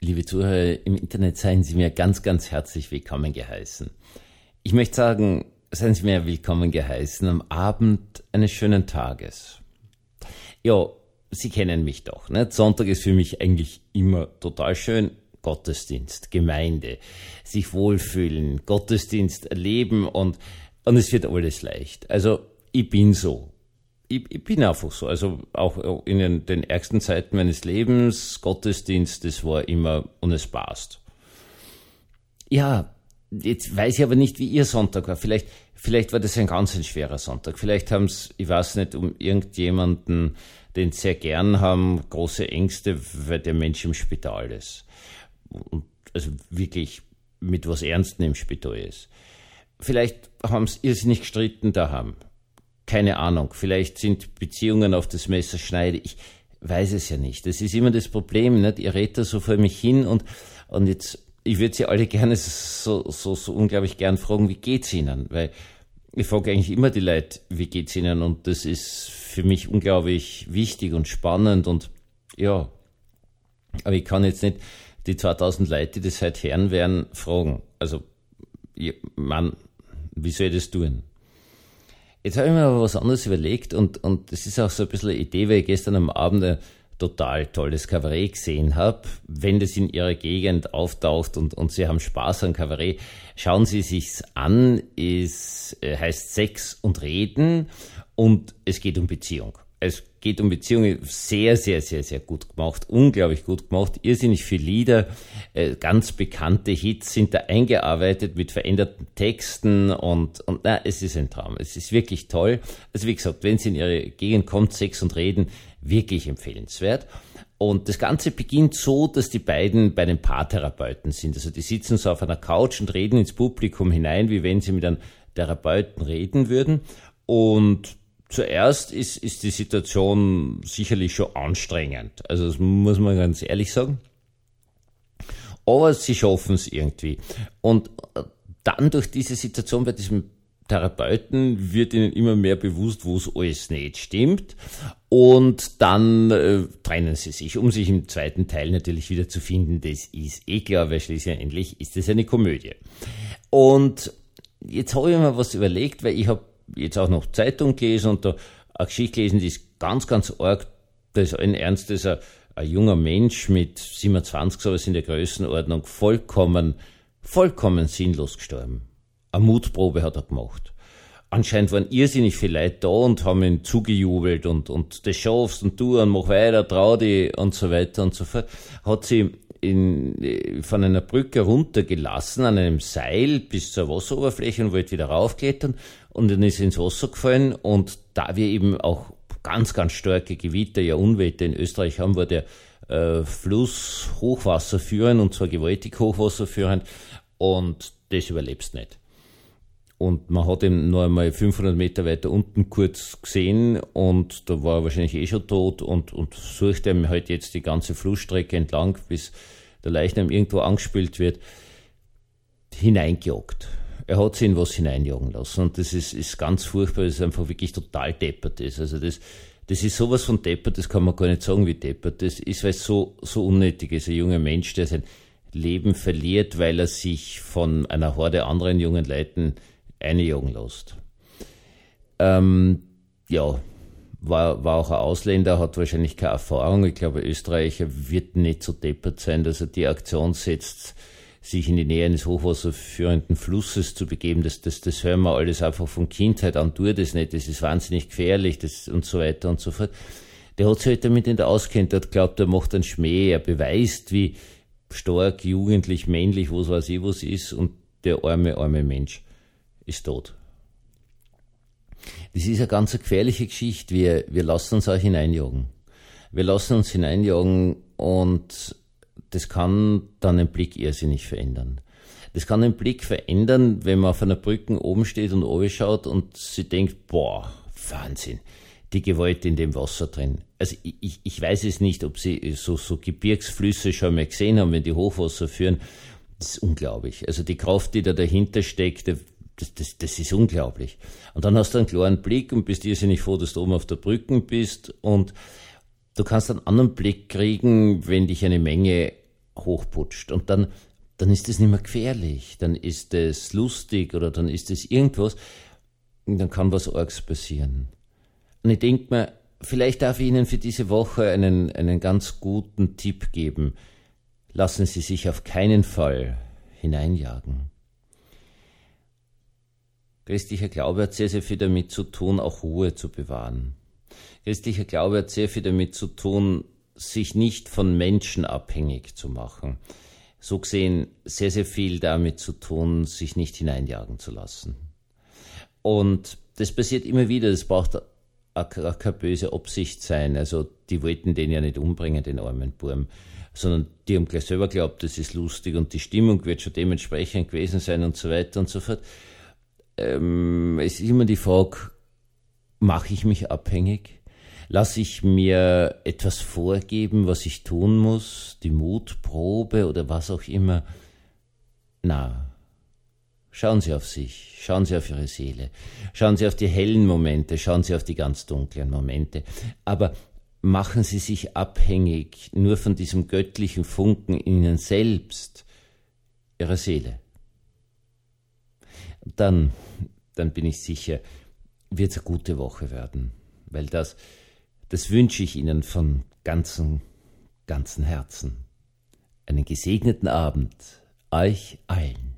Liebe Zuhörer im Internet, seien Sie mir ganz, ganz herzlich willkommen geheißen. Ich möchte sagen, seien Sie mir willkommen geheißen am Abend eines schönen Tages. Ja, Sie kennen mich doch, ne? Sonntag ist für mich eigentlich immer total schön. Gottesdienst, Gemeinde, sich wohlfühlen, Gottesdienst erleben und es wird alles leicht. Also ich bin so. Ich bin einfach so. Also auch in den ärgsten Zeiten meines Lebens, Gottesdienst, das war immer und es passt. Ja, jetzt weiß ich aber nicht, wie Ihr Sonntag war. Vielleicht war das ein ganz schwerer Sonntag. Vielleicht haben es, ich weiß nicht, um irgendjemanden, den Sie sehr gern haben, große Ängste, weil der Mensch im Spital ist. Und also wirklich mit was Ernstem im Spital ist. Vielleicht haben sie irrsinnig gestritten daheim. Keine Ahnung. Vielleicht sind Beziehungen auf das Messerschneide. Ich weiß es ja nicht. Das ist immer das Problem, nicht? Ihr redet da so vor mich hin und jetzt, ich würde Sie alle gerne so unglaublich gern fragen, wie geht's Ihnen? Weil ich frage eigentlich immer die Leute, wie geht's Ihnen? Und das ist für mich unglaublich wichtig und spannend und ja. Aber ich kann jetzt nicht die 2000 Leute, die das heute hören werden, fragen. Also, Mann, wie soll ich das tun? Jetzt habe ich mir aber was anderes überlegt und das ist auch so ein bisschen eine Idee, weil ich gestern am Abend ein total tolles Kabarett gesehen habe. Wenn das in Ihrer Gegend auftaucht und Sie haben Spaß an Kabarett, schauen Sie sich's an. Es heißt Sex und Reden und es geht um Beziehung. Es geht um Beziehungen, sehr, sehr, sehr, sehr gut gemacht, unglaublich gut gemacht, irrsinnig viele Lieder, ganz bekannte Hits sind da eingearbeitet mit veränderten Texten und es ist ein Traum, es ist wirklich toll. Also wie gesagt, wenn Sie in Ihre Gegend kommt, Sex und Reden, wirklich empfehlenswert. Und das Ganze beginnt so, dass die beiden bei den Paartherapeuten sind. Also die sitzen so auf einer Couch und reden ins Publikum hinein, wie wenn sie mit einem Therapeuten reden würden. Und zuerst ist die Situation sicherlich schon anstrengend. Also das muss man ganz ehrlich sagen. Aber sie schaffen es irgendwie. Und dann durch diese Situation bei diesem Therapeuten wird ihnen immer mehr bewusst, wo es alles nicht stimmt. Und dann trennen sie sich, um sich im zweiten Teil natürlich wieder zu finden. Das ist klar, weil schließlich endlich ist das eine Komödie. Und jetzt habe ich mir was überlegt, weil ich habe jetzt auch noch Zeitung gelesen und da eine Geschichte gelesen, die ist ganz, ganz arg. Das ist allen Ernstes ein junger Mensch mit 27, sowas in der Größenordnung, vollkommen sinnlos gestorben. Eine Mutprobe hat er gemacht. Anscheinend waren irrsinnig viele Leute da und haben ihn zugejubelt und das schaffst und du und mach weiter, trau dich und so weiter und so fort. Hat sie von einer Brücke runtergelassen an einem Seil bis zur Wasseroberfläche und wollte wieder raufklettern und dann ist er ins Wasser gefallen und da wir eben auch ganz, ganz starke Gewitter, ja Unwetter in Österreich haben, war der Fluss hochwasserführend und zwar gewaltig hochwasserführend und das überlebst nicht. Und man hat ihn noch einmal 500 Meter weiter unten kurz gesehen und da war er wahrscheinlich schon tot und sucht ihm halt jetzt die ganze Flussstrecke entlang, bis der Leichnam irgendwo angespült wird, hineingejagt. Er hat sich in was hineinjagen lassen und das ist ganz furchtbar, das ist einfach wirklich total deppert ist. Also das ist sowas von deppert, das kann man gar nicht sagen, wie deppert das ist, weil es so unnötig ist. Ein junger Mensch, der sein Leben verliert, weil er sich von einer Horde anderen jungen Leuten einjagen lässt. Ja, war auch ein Ausländer, hat wahrscheinlich keine Erfahrung. Ich glaube, ein Österreicher wird nicht so deppert sein, dass er die Aktion setzt, sich in die Nähe eines hochwasserführenden Flusses zu begeben. Das hören wir alles einfach von Kindheit an, tue das nicht, das ist wahnsinnig gefährlich, das und so weiter und so fort. Der hat sich halt damit nicht auskennt, der hat glaubt, er macht einen Schmäh, er beweist, wie stark, jugendlich, männlich, was weiß ich, was ist, und der arme Mensch ist tot. Das ist eine ganz gefährliche Geschichte. Wir lassen uns auch hineinjagen. Wir lassen uns hineinjagen und das kann dann den Blick irrsinnig verändern. Das kann den Blick verändern, wenn man auf einer Brücke oben steht und oben schaut und sie denkt, boah, Wahnsinn, die Gewalt in dem Wasser drin. Also ich weiß es nicht, ob Sie so Gebirgsflüsse schon mal gesehen haben, wenn die Hochwasser führen. Das ist unglaublich. Also die Kraft, die da dahinter steckt, das ist unglaublich. Und dann hast du einen klaren Blick und bist irrsinnig froh, dass du oben auf der Brücke bist und du kannst einen anderen Blick kriegen, wenn dich eine Menge hochputscht. Und dann ist es nicht mehr gefährlich, dann ist es lustig oder dann ist es irgendwas und dann kann was Arges passieren. Und ich denke mir, vielleicht darf ich Ihnen für diese Woche einen ganz guten Tipp geben. Lassen Sie sich auf keinen Fall hineinjagen. Christlicher Glaube hat sehr, sehr viel damit zu tun, auch Ruhe zu bewahren. Christlicher Glaube hat sehr viel damit zu tun, sich nicht von Menschen abhängig zu machen. So gesehen sehr, sehr viel damit zu tun, sich nicht hineinjagen zu lassen. Und das passiert immer wieder, das braucht auch keine böse Absicht sein. Also die wollten den ja nicht umbringen, den armen Burm, sondern die haben gleich selber geglaubt, das ist lustig und die Stimmung wird schon dementsprechend gewesen sein und so weiter und so fort. Es ist immer die Frage, mache ich mich abhängig? Lasse ich mir etwas vorgeben, was ich tun muss? Die Mutprobe oder was auch immer? Na, schauen Sie auf sich, schauen Sie auf Ihre Seele, schauen Sie auf die hellen Momente, schauen Sie auf die ganz dunklen Momente. Aber machen Sie sich abhängig nur von diesem göttlichen Funken in Ihnen selbst, Ihrer Seele. Dann bin ich sicher, wird es eine gute Woche werden, weil das wünsche ich Ihnen von ganzem Herzen. Einen gesegneten Abend euch allen.